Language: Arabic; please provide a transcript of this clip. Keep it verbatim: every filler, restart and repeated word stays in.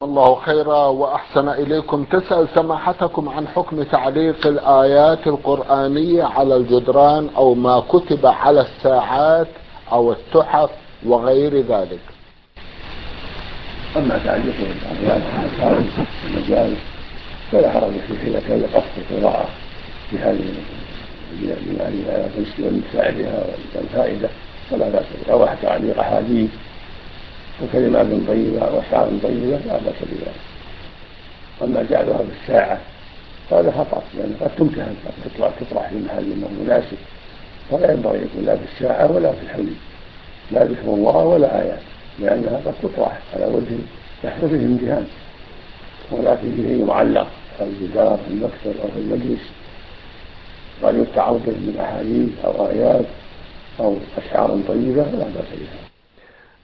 الله خيرا وأحسن إليكم. تسأل سماحتكم عن حكم تعليق الآيات القرآنية على الجدران أو ما كتب على الساعات أو التحف وغير ذلك. أما تعليق الآيات على الخارج المجال فلا حرج فيه إذا كان قصد القراءة بهذه الآيات والمساعدها والفائدة فلا بأس به، أو تعليق أحاديث وكلمات طيبة وأشعار طيبة لا بأس بذلك. أما جعلها بالساعة فهذا خطأ، لأن قد تمتهن قد تطرح في محل مناسب، فلا ينبغي يكون لا في الساعة ولا في الحلي، لا ذكر الله ولا آيات، لأنها قد تطرح على وجه يحصل فيه امتهان، ولكن فيه معلق على الجدار في المكتب أو في المجلس قد يستعرض به من أحاديث أو آيات أو أشعار طيبة لا بأس بها.